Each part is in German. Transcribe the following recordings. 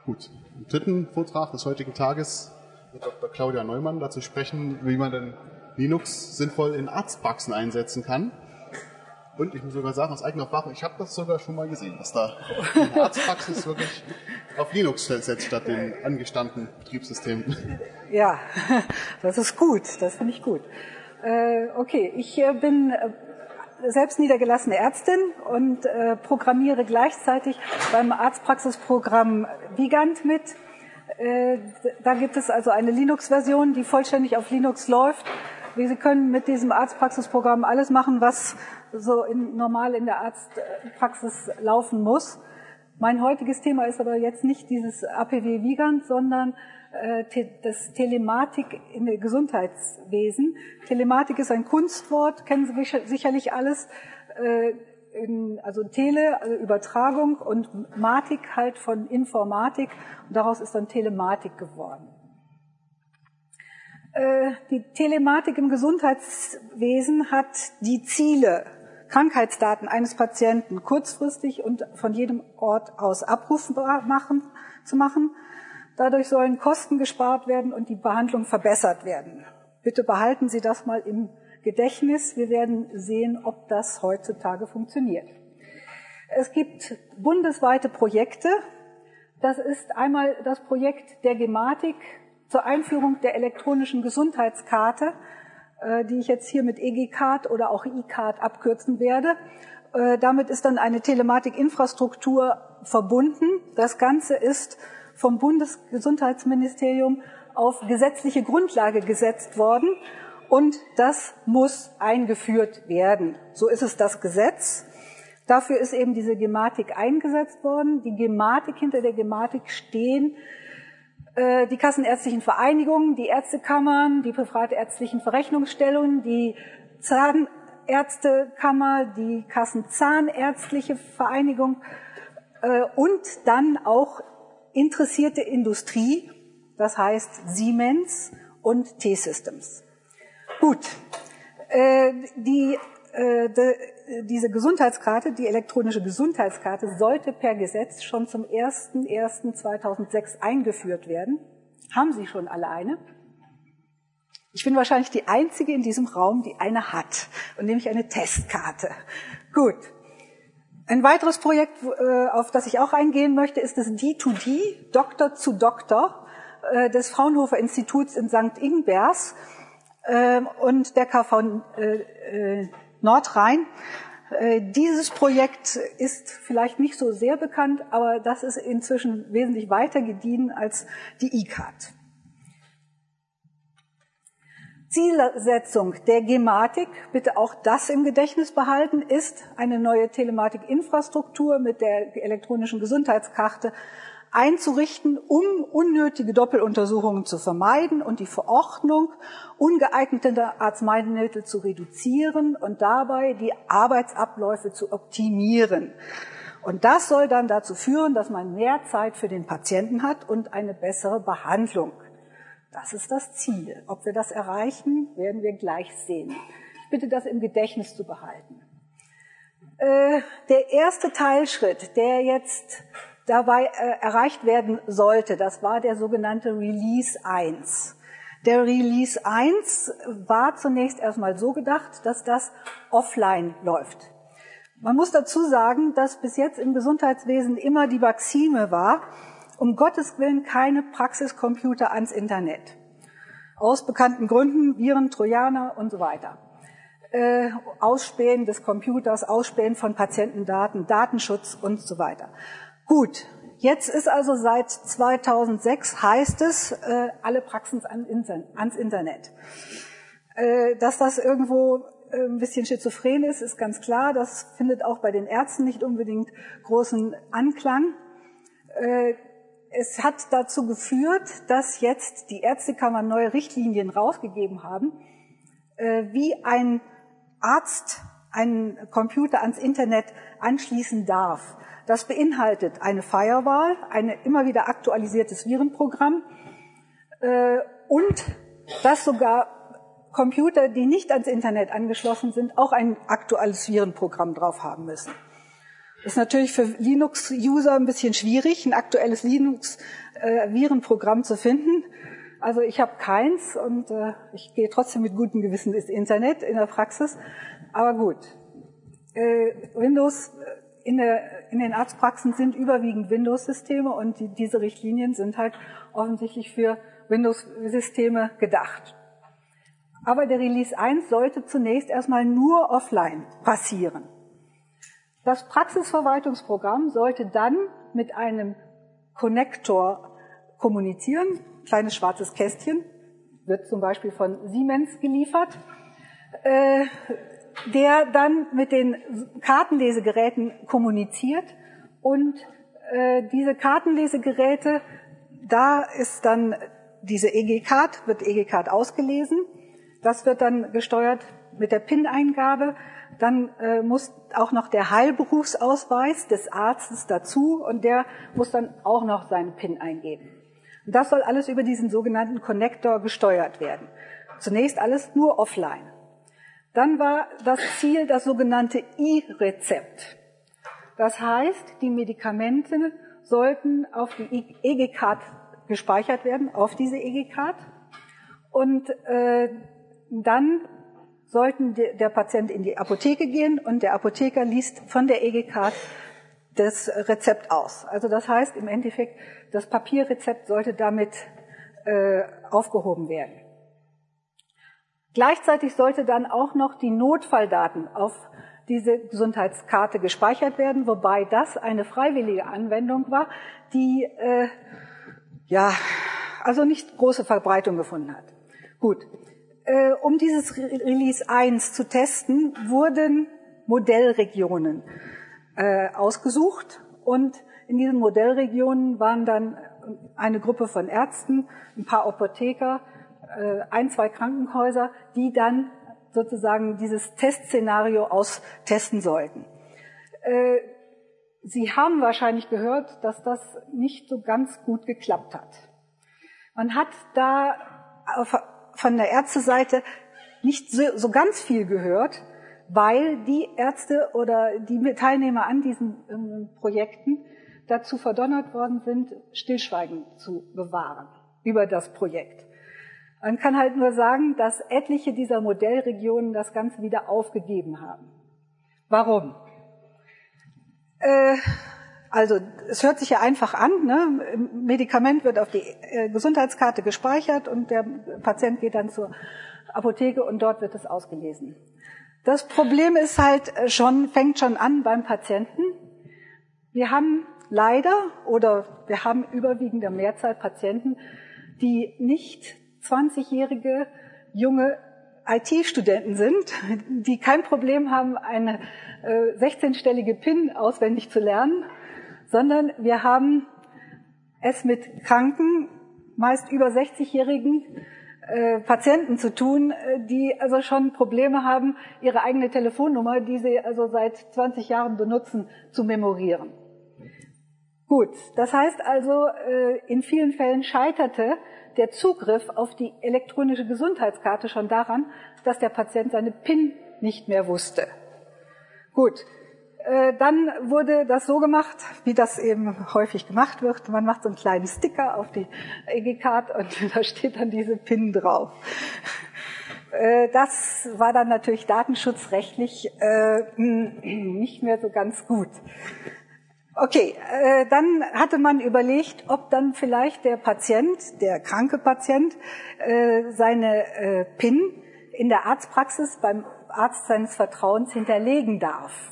Gut, im dritten Vortrag des heutigen Tages wird Dr. Claudia Neumann dazu sprechen, wie man denn Linux sinnvoll in Arztpraxen einsetzen kann. Und ich muss sogar sagen, aus eigener Erfahrung, ich habe das sogar schon mal gesehen, dass da die Arztpraxis wirklich auf Linux setzt, statt den angestammten Betriebssystemen. Ja, das ist gut, das finde ich gut. Okay, ich bin selbst niedergelassene Ärztin und programmiere gleichzeitig beim Arztpraxisprogramm Vigant mit. Da gibt es also eine Linux-Version, die vollständig auf Linux läuft. Sie können mit diesem Arztpraxisprogramm alles machen, was so normal in der Arztpraxis laufen muss. Mein heutiges Thema ist aber jetzt nicht dieses APW Vigant, sondern das Telematik in der Gesundheitswesen. Telematik ist ein Kunstwort, kennen Sie sicherlich alles. Also Tele, also Übertragung, und Matik halt von Informatik. Und daraus ist dann Telematik geworden. Die Telematik im Gesundheitswesen hat die Ziele, Krankheitsdaten eines Patienten kurzfristig und von jedem Ort aus abrufbar zu machen. Dadurch sollen Kosten gespart werden und die Behandlung verbessert werden. Bitte behalten Sie das mal im Gedächtnis. Wir werden sehen, ob das heutzutage funktioniert. Es gibt bundesweite Projekte. Das ist einmal das Projekt der Gematik zur Einführung der elektronischen Gesundheitskarte, die ich jetzt hier mit EG-Card oder auch E-Card abkürzen werde. Damit ist dann eine Telematikinfrastruktur verbunden. Das Ganze ist vom Bundesgesundheitsministerium auf gesetzliche Grundlage gesetzt worden und das muss eingeführt werden. So ist es das Gesetz. Dafür ist eben diese Gematik eingesetzt worden. Die Gematik, hinter der Gematik stehen die kassenärztlichen Vereinigungen, die Ärztekammern, die privatärztlichen Verrechnungsstellungen, die Zahnärztekammer, die Kassenzahnärztliche Vereinigung und dann auch interessierte Industrie, das heißt Siemens und T-Systems. Gut, diese Gesundheitskarte, die elektronische Gesundheitskarte, sollte per Gesetz schon zum 01.01.2006 eingeführt werden. Haben Sie schon alle eine? Ich bin wahrscheinlich die Einzige in diesem Raum, die eine hat, und nämlich eine Testkarte. Gut. Ein weiteres Projekt, auf das ich auch eingehen möchte, ist das D2D, Doktor zu Doktor, des Fraunhofer Instituts in St. Ingbers und der KV Nordrhein. Dieses Projekt ist vielleicht nicht so sehr bekannt, aber das ist inzwischen wesentlich weiter gediehen als die E-Card. Zielsetzung der Gematik, bitte auch das im Gedächtnis behalten, ist eine neue Telematikinfrastruktur mit der elektronischen Gesundheitskarte einzurichten, um unnötige Doppeluntersuchungen zu vermeiden und die Verordnung ungeeigneter Arzneimittel zu reduzieren und dabei die Arbeitsabläufe zu optimieren. Und das soll dann dazu führen, dass man mehr Zeit für den Patienten hat und eine bessere Behandlung. Das ist das Ziel. Ob wir das erreichen, werden wir gleich sehen. Ich bitte, das im Gedächtnis zu behalten. Der erste Teilschritt, der jetzt dabei erreicht werden sollte, das war der sogenannte Release 1. Der Release 1 war zunächst erstmal so gedacht, dass das offline läuft. Man muss dazu sagen, dass bis jetzt im Gesundheitswesen immer die Maxime war, um Gottes Willen keine Praxiscomputer ans Internet. Aus bekannten Gründen, Viren, Trojaner und so weiter. Ausspähen des Computers, Ausspähen von Patientendaten, Datenschutz und so weiter. Gut, jetzt ist also seit 2006 heißt es, alle Praxen ans Internet. Dass das irgendwo ein bisschen schizophren ist, ist ganz klar. Das findet auch bei den Ärzten nicht unbedingt großen Anklang. Es hat dazu geführt, dass jetzt die Ärztekammern neue Richtlinien rausgegeben haben, wie ein Arzt einen Computer ans Internet anschließen darf. Das beinhaltet eine Firewall, ein immer wieder aktualisiertes Virenprogramm und dass sogar Computer, die nicht ans Internet angeschlossen sind, auch ein aktuelles Virenprogramm drauf haben müssen. Ist natürlich für Linux-User ein bisschen schwierig, ein aktuelles Linux-Virenprogramm zu finden. Also ich habe keins und ich gehe trotzdem mit gutem Gewissen ins Internet in der Praxis. Aber gut, Windows in den Arztpraxen sind überwiegend Windows-Systeme und diese Richtlinien sind halt offensichtlich für Windows-Systeme gedacht. Aber der Release 1 sollte zunächst erstmal nur offline passieren. Das Praxisverwaltungsprogramm sollte dann mit einem Konnektor kommunizieren, kleines schwarzes Kästchen, wird zum Beispiel von Siemens geliefert, der dann mit den Kartenlesegeräten kommuniziert und diese Kartenlesegeräte, da ist dann diese EG-Card, wird EG-Card ausgelesen, das wird dann gesteuert mit der PIN-Eingabe, dann muss auch noch der Heilberufsausweis des Arztes dazu und der muss dann auch noch seinen PIN eingeben. Und das soll alles über diesen sogenannten Konnektor gesteuert werden. Zunächst alles nur offline. Dann war das Ziel das sogenannte E-Rezept. Das heißt, die Medikamente sollten auf die EG-Card gespeichert werden, auf diese EG-Card. Und dann sollten der Patient in die Apotheke gehen und der Apotheker liest von der EG-Card das Rezept aus. Also das heißt im Endeffekt, das Papierrezept sollte damit aufgehoben werden. Gleichzeitig sollte dann auch noch die Notfalldaten auf diese Gesundheitskarte gespeichert werden, wobei das eine freiwillige Anwendung war, die also nicht große Verbreitung gefunden hat. Gut. Um dieses Release 1 zu testen, wurden Modellregionen ausgesucht und in diesen Modellregionen waren dann eine Gruppe von Ärzten, ein paar Apotheker, 1, 2 Krankenhäuser, die dann sozusagen dieses Testszenario austesten sollten. Sie haben wahrscheinlich gehört, dass das nicht so ganz gut geklappt hat. Man hat da von der Ärzteseite nicht so ganz viel gehört, weil die Ärzte oder die Teilnehmer an diesen Projekten dazu verdonnert worden sind, Stillschweigen zu bewahren über das Projekt. Man kann halt nur sagen, dass etliche dieser Modellregionen das Ganze wieder aufgegeben haben. Warum? Also es hört sich ja einfach an, ne? Ein Medikament wird auf die Gesundheitskarte gespeichert und der Patient geht dann zur Apotheke und dort wird es ausgelesen. Das Problem ist halt fängt schon an beim Patienten. Wir haben leider oder wir haben überwiegend der Mehrzahl Patienten, die nicht 20-jährige junge IT-Studenten sind, die kein Problem haben, eine 16-stellige PIN auswendig zu lernen, sondern wir haben es mit kranken, meist über 60-jährigen Patienten zu tun, die also schon Probleme haben, ihre eigene Telefonnummer, die sie also seit 20 Jahren benutzen, zu memorieren. Gut, das heißt also, in vielen Fällen scheiterte der Zugriff auf die elektronische Gesundheitskarte schon daran, dass der Patient seine PIN nicht mehr wusste. Gut, dann wurde das so gemacht, wie das eben häufig gemacht wird. Man macht so einen kleinen Sticker auf die EG-Card und da steht dann diese PIN drauf. Das war dann natürlich datenschutzrechtlich nicht mehr so ganz gut. Okay, dann hatte man überlegt, ob dann vielleicht der Patient, der kranke Patient, seine PIN in der Arztpraxis beim Arzt seines Vertrauens hinterlegen darf.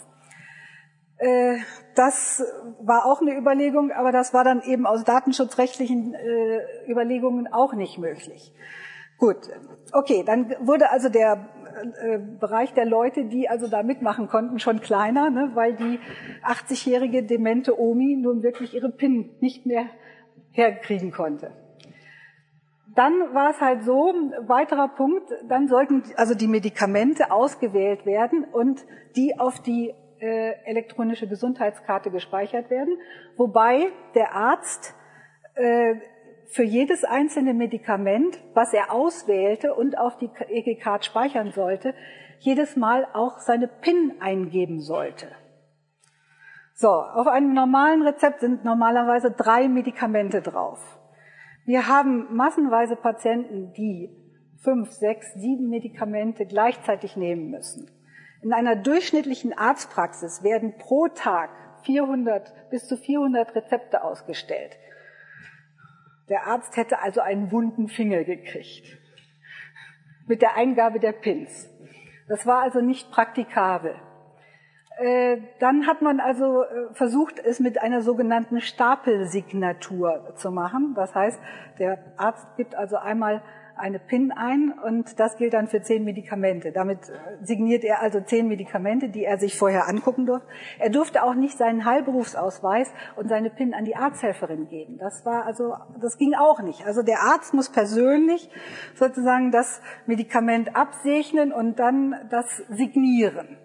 Das war auch eine Überlegung, aber das war dann eben aus datenschutzrechtlichen Überlegungen auch nicht möglich. Gut, okay, dann wurde also der Bereich der Leute, die also da mitmachen konnten, schon kleiner, ne, weil die 80-jährige demente Omi nun wirklich ihre PIN nicht mehr herkriegen konnte. Dann war es halt so, weiterer Punkt, dann sollten also die Medikamente ausgewählt werden und die auf die elektronische Gesundheitskarte gespeichert werden, wobei der Arzt für jedes einzelne Medikament, was er auswählte und auf die EG-Card speichern sollte, jedes Mal auch seine PIN eingeben sollte. So, auf einem normalen Rezept sind normalerweise 3 Medikamente drauf. Wir haben massenweise Patienten, die 5, 6, 7 Medikamente gleichzeitig nehmen müssen. In einer durchschnittlichen Arztpraxis werden pro Tag 400 bis zu 400 Rezepte ausgestellt. Der Arzt hätte also einen wunden Finger gekriegt mit der Eingabe der Pins. Das war also nicht praktikabel. Dann hat man also versucht, es mit einer sogenannten Stapelsignatur zu machen. Das heißt, der Arzt gibt also einmal eine PIN ein und das gilt dann für 10 Medikamente. Damit signiert er also 10 Medikamente, die er sich vorher angucken durfte. Er durfte auch nicht seinen Heilberufsausweis und seine PIN an die Arzthelferin geben. Das ging auch nicht. Also der Arzt muss persönlich sozusagen das Medikament absegnen und dann das signieren.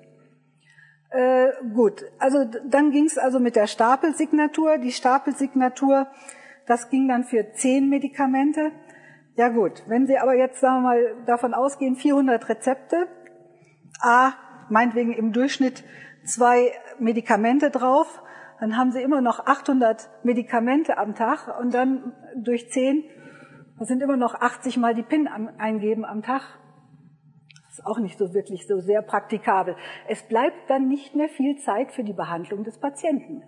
Gut, also dann ging es also mit der Stapelsignatur. Die Stapelsignatur, das ging dann für 10 Medikamente. Ja gut, wenn Sie aber jetzt, sagen wir mal, davon ausgehen, 400 Rezepte, meinetwegen im Durchschnitt 2 Medikamente drauf, dann haben Sie immer noch 800 Medikamente am Tag und dann durch 10, das sind immer noch 80 Mal die PIN eingeben am Tag. Das ist auch nicht so wirklich so sehr praktikabel. Es bleibt dann nicht mehr viel Zeit für die Behandlung des Patienten.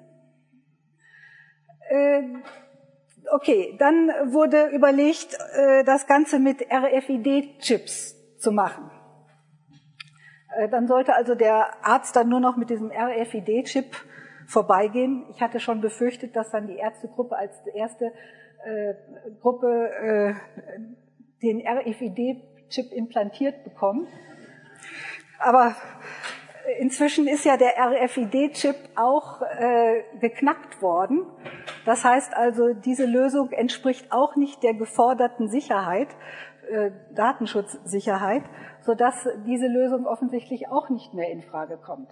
Okay, dann wurde überlegt, das Ganze mit RFID-Chips zu machen. Dann sollte also der Arzt dann nur noch mit diesem RFID-Chip vorbeigehen. Ich hatte schon befürchtet, dass dann die Ärztegruppe als erste Gruppe den RFID-Chip implantiert bekommt. Aber inzwischen ist ja der RFID-Chip auch geknackt worden. Das heißt also, diese Lösung entspricht auch nicht der geforderten Sicherheit, Datenschutzsicherheit, sodass diese Lösung offensichtlich auch nicht mehr in Frage kommt.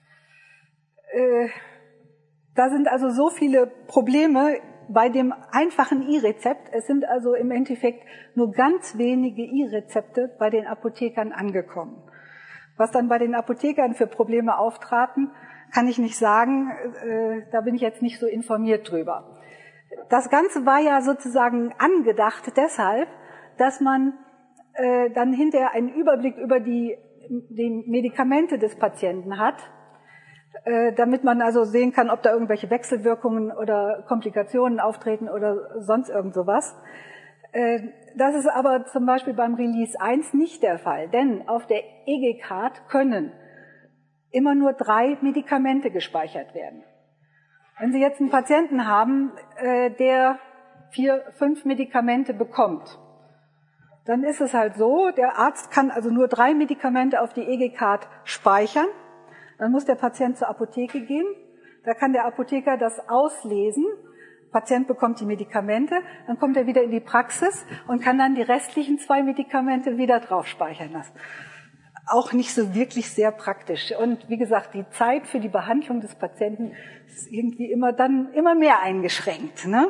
Da sind also so viele Probleme bei dem einfachen E-Rezept. Es sind also im Endeffekt nur ganz wenige E-Rezepte bei den Apothekern angekommen. Was dann bei den Apothekern für Probleme auftraten, kann ich nicht sagen. Da bin ich jetzt nicht so informiert drüber. Das Ganze war ja sozusagen angedacht deshalb, dass man dann hinterher einen Überblick über die Medikamente des Patienten hat, damit man also sehen kann, ob da irgendwelche Wechselwirkungen oder Komplikationen auftreten oder sonst irgend sowas. Das ist aber zum Beispiel beim Release 1 nicht der Fall, denn auf der EG-Card können immer nur 3 Medikamente gespeichert werden. Wenn Sie jetzt einen Patienten haben, der 4, 5 Medikamente bekommt, dann ist es halt so, der Arzt kann also nur 3 Medikamente auf die EG-Card speichern. Dann muss der Patient zur Apotheke gehen. Da kann der Apotheker das auslesen. Der Patient bekommt die Medikamente. Dann kommt er wieder in die Praxis und kann dann die restlichen 2 Medikamente wieder drauf speichern lassen. Auch nicht so wirklich sehr praktisch. Und wie gesagt, die Zeit für die Behandlung des Patienten ist irgendwie immer mehr eingeschränkt, ne?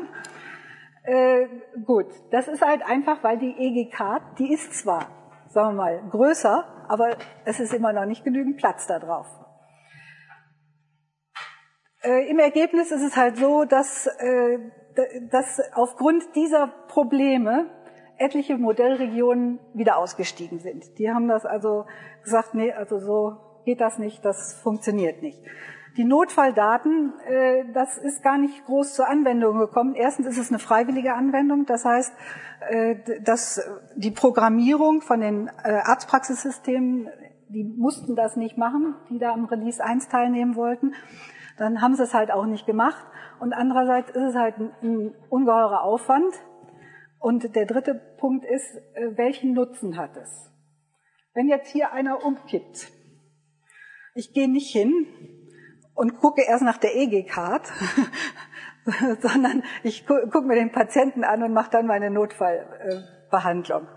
Gut, das ist halt einfach, weil die EG-Card, die ist zwar, sagen wir mal, größer, aber es ist immer noch nicht genügend Platz da drauf. Im Ergebnis ist es halt so, dass aufgrund dieser Probleme etliche Modellregionen wieder ausgestiegen sind. Die haben das also gesagt, nee, also so geht das nicht, das funktioniert nicht. Die Notfalldaten, das ist gar nicht groß zur Anwendung gekommen. Erstens ist es eine freiwillige Anwendung, das heißt, dass die Programmierung von den Arztpraxissystemen, die mussten das nicht machen, die da am Release 1 teilnehmen wollten. Dann haben sie es halt auch nicht gemacht. Und andererseits ist es halt ein ungeheurer Aufwand. Und der dritte Punkt ist, welchen Nutzen hat es? Wenn jetzt hier einer umkippt, ich gehe nicht hin und gucke erst nach der EG-Card, sondern ich gucke mir den Patienten an und mache dann meine Notfallbehandlung.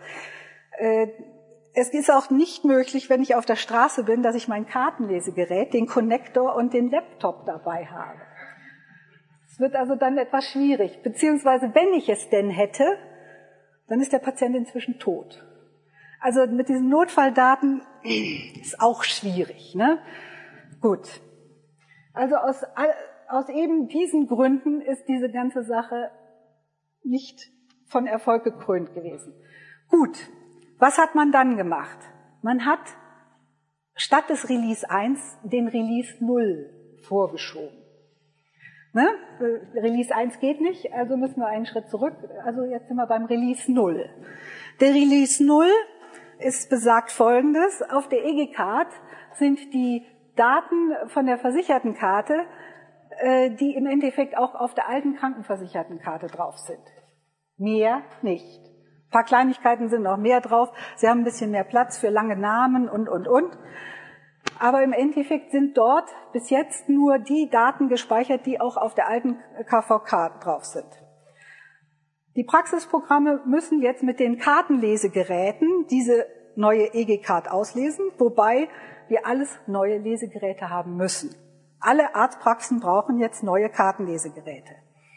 Es ist auch nicht möglich, wenn ich auf der Straße bin, dass ich mein Kartenlesegerät, den Konnektor und den Laptop dabei habe. Es wird also dann etwas schwierig. Beziehungsweise, wenn ich es denn hätte, dann ist der Patient inzwischen tot. Also mit diesen Notfalldaten ist auch schwierig, ne? Gut. Also aus eben diesen Gründen ist diese ganze Sache nicht von Erfolg gekrönt gewesen. Gut, was hat man dann gemacht? Man hat statt des Release 1 den Release 0 vorgeschoben. Ne? Release 1 geht nicht, also müssen wir einen Schritt zurück. Also jetzt sind wir beim Release 0. Der Release 0 ist besagt Folgendes. Auf der EG-Card sind die Daten von der Versichertenkarte, die im Endeffekt auch auf der alten Krankenversichertenkarte drauf sind. Mehr nicht. Ein paar Kleinigkeiten sind noch mehr drauf. Sie haben ein bisschen mehr Platz für lange Namen und. Aber im Endeffekt sind dort bis jetzt nur die Daten gespeichert, die auch auf der alten KVK drauf sind. Die Praxisprogramme müssen jetzt mit den Kartenlesegeräten diese neue EG-Card auslesen, wobei wir alles neue Lesegeräte haben müssen. Alle Arztpraxen brauchen jetzt neue Kartenlesegeräte.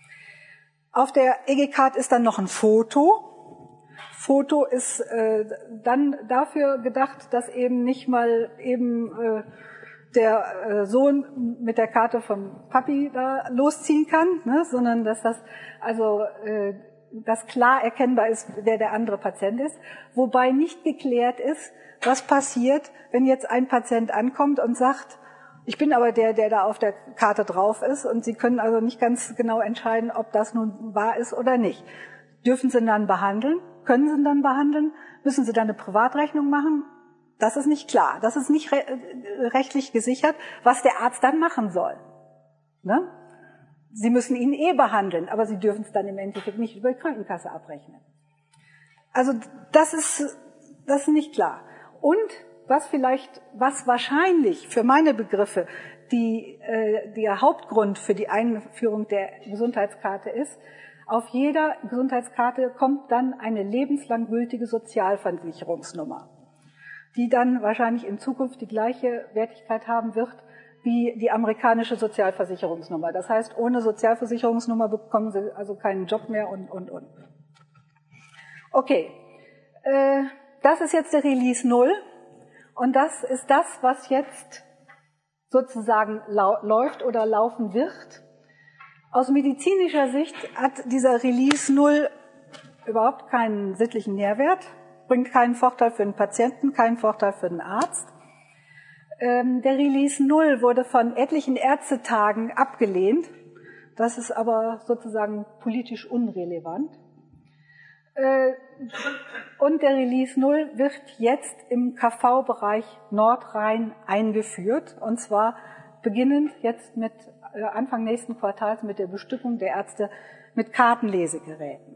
Auf der EG-Card ist dann noch ein Foto. Foto ist dann dafür gedacht, dass eben nicht mal eben der Sohn mit der Karte vom Papi da losziehen kann, ne, sondern dass das also dass klar erkennbar ist, wer der andere Patient ist, wobei nicht geklärt ist, was passiert, wenn jetzt ein Patient ankommt und sagt, ich bin aber der da auf der Karte drauf ist, und Sie können also nicht ganz genau entscheiden, ob das nun wahr ist oder nicht. Dürfen Sie ihn dann behandeln? Können Sie ihn dann behandeln? Müssen Sie dann eine Privatrechnung machen? Das ist nicht klar. Das ist nicht rechtlich gesichert, was der Arzt dann machen soll. Ne? Sie müssen ihn behandeln, aber Sie dürfen es dann im Endeffekt nicht über die Krankenkasse abrechnen. Also das ist nicht klar. Und was wahrscheinlich für meine Begriffe der Hauptgrund für die Einführung der Gesundheitskarte ist, auf jeder Gesundheitskarte kommt dann eine lebenslang gültige Sozialversicherungsnummer, die dann wahrscheinlich in Zukunft die gleiche Wertigkeit haben wird wie die amerikanische Sozialversicherungsnummer. Das heißt, ohne Sozialversicherungsnummer bekommen Sie also keinen Job mehr und. Okay, das ist jetzt der Release 0 und das ist das, was jetzt sozusagen läuft oder laufen wird. Aus medizinischer Sicht hat dieser Release 0 überhaupt keinen sittlichen Nährwert, bringt keinen Vorteil für den Patienten, keinen Vorteil für den Arzt. Der Release 0 wurde von etlichen Ärztetagen abgelehnt. Das ist aber sozusagen politisch unrelevant. Und der Release 0 wird jetzt im KV-Bereich Nordrhein eingeführt, und zwar beginnend jetzt mit Anfang nächsten Quartals mit der Bestückung der Ärzte mit Kartenlesegeräten.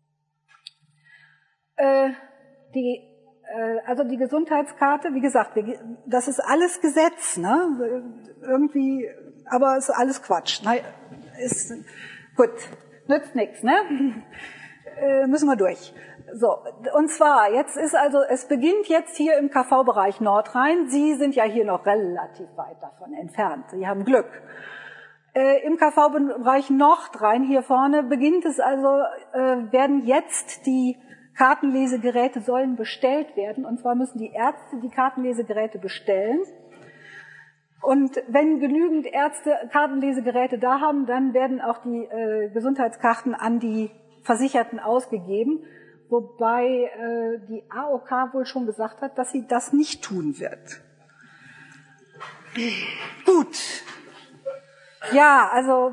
Also die Gesundheitskarte, wie gesagt, das ist alles Gesetz, ne? Irgendwie, aber ist alles Quatsch. Na, ist gut, nützt nichts, ne? Müssen wir durch. So, und zwar, es beginnt jetzt hier im KV-Bereich Nordrhein. Sie sind ja hier noch relativ weit davon entfernt. Sie haben Glück. Im KV-Bereich Nordrhein hier vorne beginnt es also, werden jetzt die Kartenlesegeräte sollen bestellt werden, und zwar müssen die Ärzte die Kartenlesegeräte bestellen. Und wenn genügend Ärzte Kartenlesegeräte da haben, dann werden auch die Gesundheitskarten an die Versicherten ausgegeben, wobei die AOK wohl schon gesagt hat, dass sie das nicht tun wird. Gut. Ja, also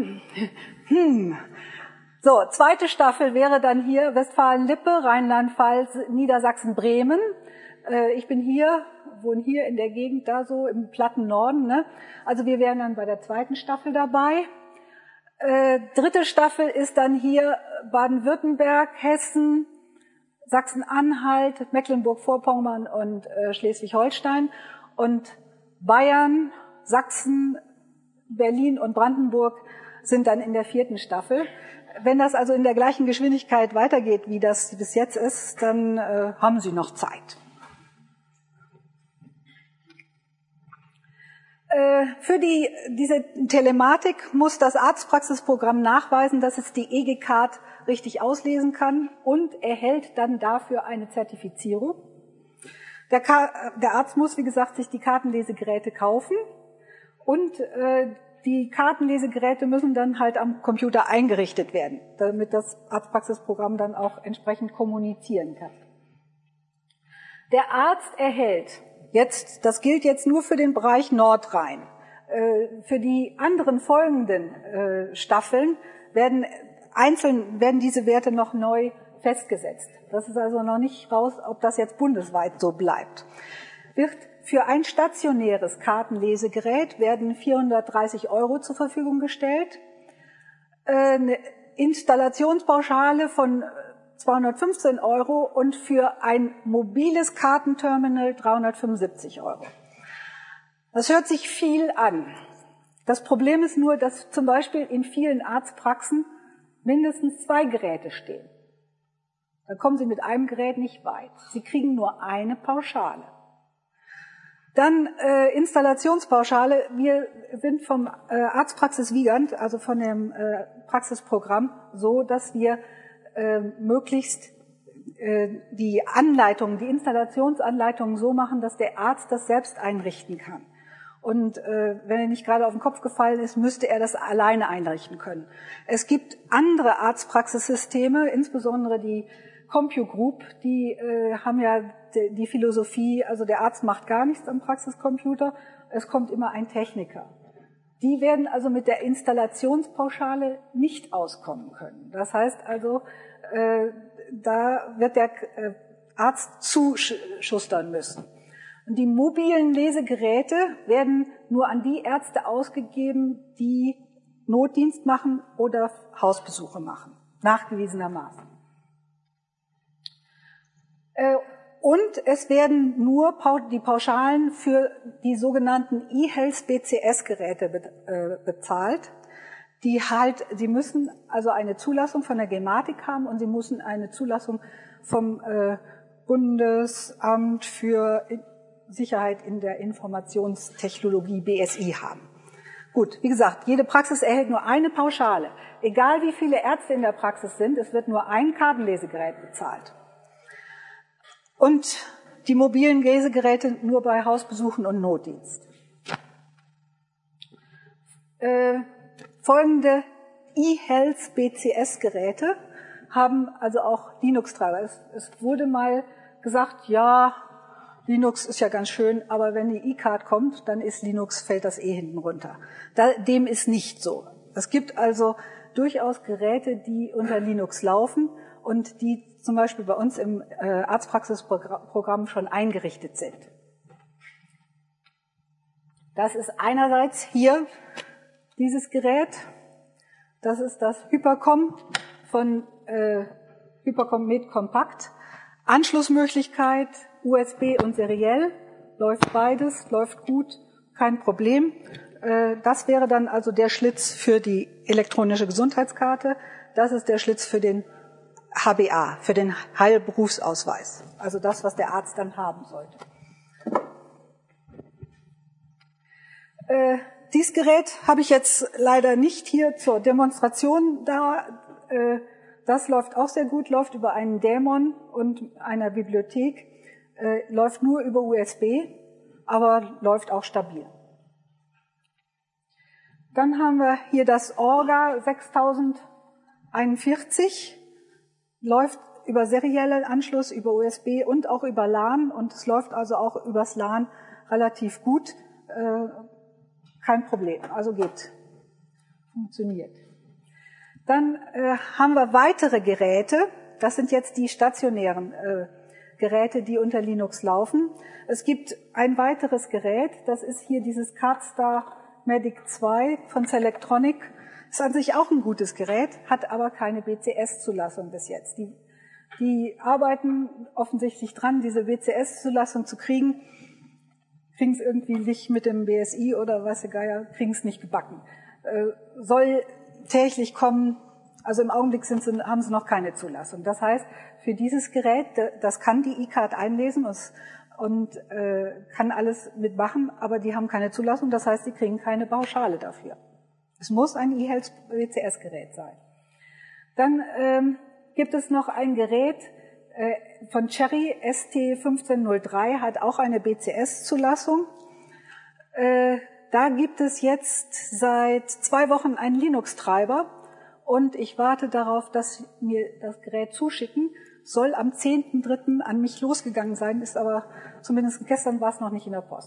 So, zweite Staffel wäre dann hier Westfalen-Lippe, Rheinland-Pfalz, Niedersachsen, Bremen. Ich bin wohne hier in der Gegend da so im platten Norden. Ne? Also wir wären dann bei der zweiten Staffel dabei. Dritte Staffel ist dann hier Baden-Württemberg, Hessen, Sachsen-Anhalt, Mecklenburg-Vorpommern und Schleswig-Holstein. Und Bayern, Sachsen, Berlin und Brandenburg sind dann in der vierten Staffel. Wenn das also in der gleichen Geschwindigkeit weitergeht, wie das bis jetzt ist, dann haben Sie noch Zeit. Für diese Telematik muss das Arztpraxisprogramm nachweisen, dass es die EG-Card richtig auslesen kann, und erhält dann dafür eine Zertifizierung. Der Arzt muss, wie gesagt, sich die Kartenlesegeräte kaufen, und die Kartenlesegeräte müssen dann halt am Computer eingerichtet werden, damit das Arztpraxisprogramm dann auch entsprechend kommunizieren kann. Der Arzt erhält jetzt, das gilt jetzt nur für den Bereich Nordrhein, für die anderen folgenden Staffeln werden diese Werte noch neu festgesetzt. Das ist also noch nicht raus, ob das jetzt bundesweit so bleibt. Für ein stationäres Kartenlesegerät werden 430 € zur Verfügung gestellt, eine Installationspauschale von 215 € und für ein mobiles Kartenterminal 375 €. Das hört sich viel an. Das Problem ist nur, dass zum Beispiel in vielen Arztpraxen mindestens 2 Geräte stehen. Da kommen Sie mit einem Gerät nicht weit. Sie kriegen nur eine Pauschale. Dann Installationspauschale. Wir sind vom Arztpraxis Wiegand, also von dem Praxisprogramm, so, dass wir möglichst die Installationsanleitungen so machen, dass der Arzt das selbst einrichten kann. Und wenn er nicht gerade auf den Kopf gefallen ist, müsste er das alleine einrichten können. Es gibt andere Arztpraxissysteme, insbesondere die CompuGroup, die haben ja die Philosophie, also der Arzt macht gar nichts am Praxiscomputer, es kommt immer ein Techniker. Die werden also mit der Installationspauschale nicht auskommen können. Das heißt also, da wird der Arzt zuschustern müssen. Und die mobilen Lesegeräte werden nur an die Ärzte ausgegeben, die Notdienst machen oder Hausbesuche machen, nachgewiesenermaßen. Und es werden nur die Pauschalen für die sogenannten eHealth BCS-Geräte bezahlt. Sie müssen also eine Zulassung von der Gematik haben und sie müssen eine Zulassung vom Bundesamt für Sicherheit in der Informationstechnologie BSI haben. Gut, wie gesagt, jede Praxis erhält nur eine Pauschale. Egal wie viele Ärzte in der Praxis sind, es wird nur ein Kartenlesegerät bezahlt. Und die mobilen Lesegeräte nur bei Hausbesuchen und Notdienst. Folgende eHealth BCS-Geräte haben also auch Linux-Treiber. Es wurde mal gesagt, ja, Linux ist ja ganz schön, aber wenn die E-Card kommt, dann ist Linux, fällt das hinten runter. Dem ist nicht so. Es gibt also durchaus Geräte, die unter Linux laufen und die zum Beispiel bei uns im Arztpraxisprogramm schon eingerichtet sind. Das ist einerseits hier dieses Gerät. Das ist das Hypercom von Hypercom Med Compact. Anschlussmöglichkeit USB und seriell, läuft beides, läuft gut, kein Problem. Das wäre dann also der Schlitz für die elektronische Gesundheitskarte. Das ist der Schlitz für den HBA, für den Heilberufsausweis. Also das, was der Arzt dann haben sollte. Dieses Gerät habe ich jetzt leider nicht hier zur Demonstration da. Das läuft auch sehr gut, läuft über einen Dämon und einer Bibliothek, läuft nur über USB, aber läuft auch stabil. Dann haben wir hier das Orga 6041, läuft über seriellen Anschluss, über USB und auch über LAN und es läuft also auch übers LAN relativ gut, kein Problem, also geht, funktioniert. Dann haben wir weitere Geräte, das sind jetzt die stationären Geräte, die unter Linux laufen. Es gibt ein weiteres Gerät, das ist hier dieses CardStar Medic 2 von Selectronic. Ist an sich auch ein gutes Gerät, hat aber keine BCS-Zulassung bis jetzt. Die arbeiten offensichtlich dran, diese BCS-Zulassung zu kriegen. Kriegen es irgendwie nicht mit dem BSI oder weiß der Geier, kriegen es nicht gebacken. Soll täglich kommen, also im Augenblick haben sie noch keine Zulassung. Das heißt, für dieses Gerät, das kann die E-Card einlesen und kann alles mitmachen, aber die haben keine Zulassung, das heißt, die kriegen keine Pauschale dafür. Es muss ein eHealth BCS-Gerät sein. Dann gibt es noch ein Gerät von Cherry, ST1503, hat auch eine BCS-Zulassung. Da gibt es jetzt seit 2 Wochen einen Linux-Treiber und ich warte darauf, dass mir das Gerät zuschicken. Soll am 10.3. an mich losgegangen sein, ist aber zumindest gestern war es noch nicht in der Post.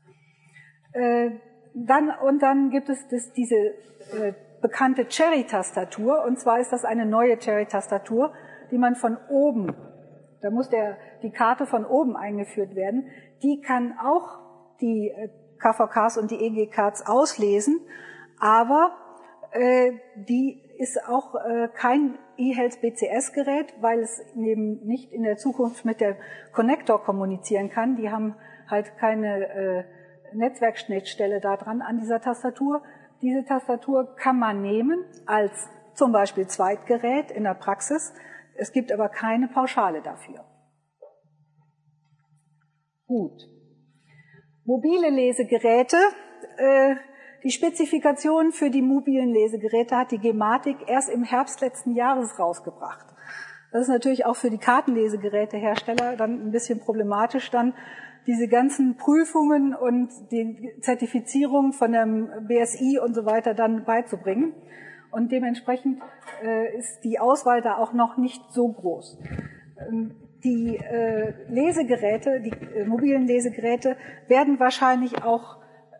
Dann gibt es diese bekannte Cherry-Tastatur, und zwar ist das eine neue Cherry-Tastatur, die man von oben, da muss die Karte von oben eingeführt werden, die kann auch die KVKs und die EG-Cards auslesen, aber die ist auch kein eHealth BCS-Gerät, weil es eben nicht in der Zukunft mit der Connector kommunizieren kann. Die haben halt keine Netzwerkschnittstelle da dran an dieser Tastatur. Diese Tastatur kann man nehmen als zum Beispiel Zweitgerät in der Praxis. Es gibt aber keine Pauschale dafür. Gut. Mobile Lesegeräte. Die Spezifikation für die mobilen Lesegeräte hat die Gematik erst im Herbst letzten Jahres rausgebracht. Das ist natürlich auch für die Kartenlesegerätehersteller dann ein bisschen problematisch, dann diese ganzen Prüfungen und die Zertifizierung von dem BSI und so weiter dann beizubringen. Und dementsprechend ist die Auswahl da auch noch nicht so groß. Die Lesegeräte, die mobilen Lesegeräte werden wahrscheinlich auch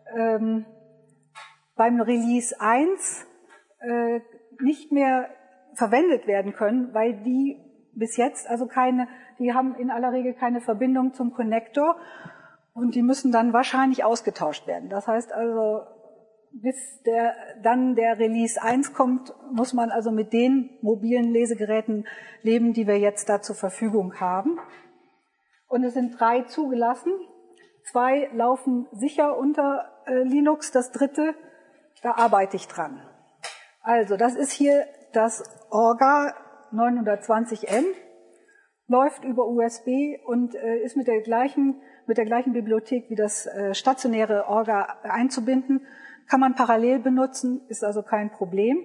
beim Release 1 nicht mehr verwendet werden können, weil die bis jetzt also die haben in aller Regel keine Verbindung zum Connector und die müssen dann wahrscheinlich ausgetauscht werden. Das heißt also, bis dann der Release 1 kommt, muss man also mit den mobilen Lesegeräten leben, die wir jetzt da zur Verfügung haben. Und es sind 3 zugelassen. 2 laufen sicher unter Linux, das 3, da arbeite ich dran. Also, das ist hier das Orga 920N, läuft über USB und ist mit der gleichen Bibliothek wie das stationäre Orga einzubinden. Kann man parallel benutzen, ist also kein Problem.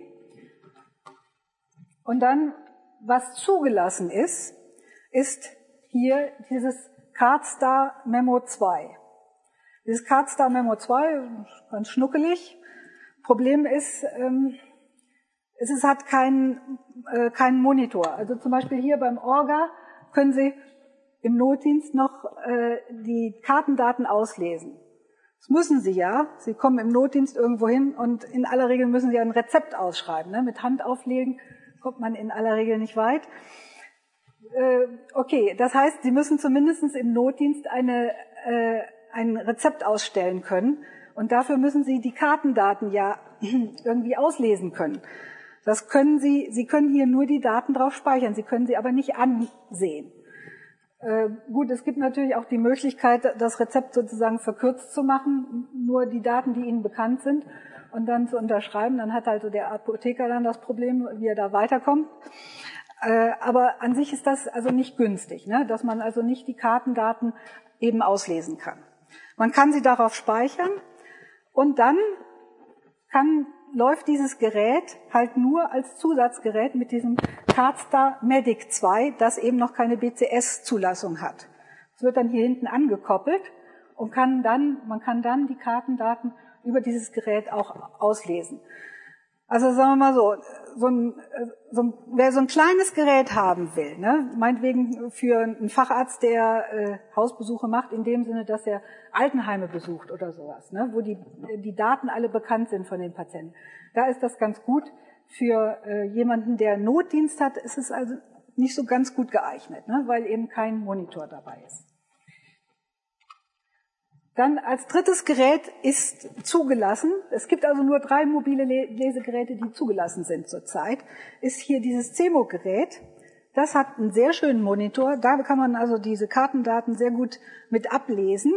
Und dann, was zugelassen ist hier dieses CardStar Memo 2. Dieses CardStar Memo 2, ganz schnuckelig. Problem ist, es hat keinen Monitor. Also zum Beispiel hier beim Orga können Sie im Notdienst noch die Kartendaten auslesen. Das müssen Sie ja. Sie kommen im Notdienst irgendwo hin und in aller Regel müssen Sie ein Rezept ausschreiben. Ne? Mit Hand auflegen kommt man in aller Regel nicht weit. Okay, das heißt, Sie müssen zumindest im Notdienst ein Rezept ausstellen können. Und dafür müssen Sie die Kartendaten ja irgendwie auslesen können. Das können Sie können hier nur die Daten drauf speichern. Sie können sie aber nicht ansehen. Gut, es gibt natürlich auch die Möglichkeit, das Rezept sozusagen verkürzt zu machen, nur die Daten, die Ihnen bekannt sind, und dann zu unterschreiben. Dann hat also der Apotheker dann das Problem, wie er da weiterkommt. Aber an sich ist das also nicht günstig, ne? Dass man also nicht die Kartendaten eben auslesen kann. Man kann sie darauf speichern und dann läuft dieses Gerät halt nur als Zusatzgerät mit diesem CardStar Medic 2, das eben noch keine BCS-Zulassung hat. Es wird dann hier hinten angekoppelt und man kann dann die Kartendaten über dieses Gerät auch auslesen. Also sagen wir mal wer so ein kleines Gerät haben will, ne, meinetwegen für einen Facharzt, der Hausbesuche macht, in dem Sinne, dass er Altenheime besucht oder sowas, ne, wo die Daten alle bekannt sind von den Patienten. Da ist das ganz gut. Für jemanden, der Notdienst hat, ist es also nicht so ganz gut geeignet, ne, weil eben kein Monitor dabei ist. Dann als drittes Gerät ist zugelassen, es gibt also nur 3 mobile Lesegeräte, die zugelassen sind zurzeit, ist hier dieses CEMO-Gerät. Das hat einen sehr schönen Monitor, da kann man also diese Kartendaten sehr gut mit ablesen.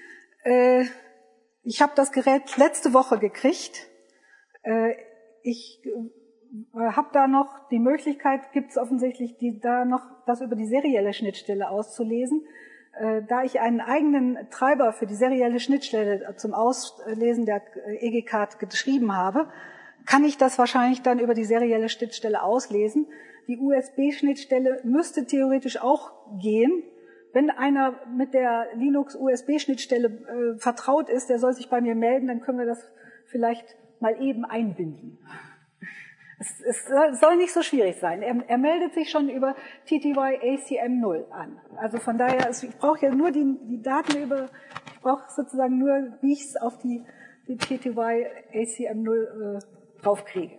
Ich habe das Gerät letzte Woche gekriegt. Ich habe da noch die Möglichkeit, gibt es offensichtlich da noch das über die serielle Schnittstelle auszulesen. Da ich einen eigenen Treiber für die serielle Schnittstelle zum Auslesen der EG-Card geschrieben habe, kann ich das wahrscheinlich dann über die serielle Schnittstelle auslesen. Die USB-Schnittstelle müsste theoretisch auch gehen, wenn einer mit der Linux-USB-Schnittstelle vertraut ist, der soll sich bei mir melden, dann können wir das vielleicht mal eben einbinden. Es soll nicht so schwierig sein. Er meldet sich schon über TTY ACM0 an. Also von daher, ich brauche ja nur die Daten ich brauche sozusagen nur, wie ich es auf die TTY ACM0 draufkriege.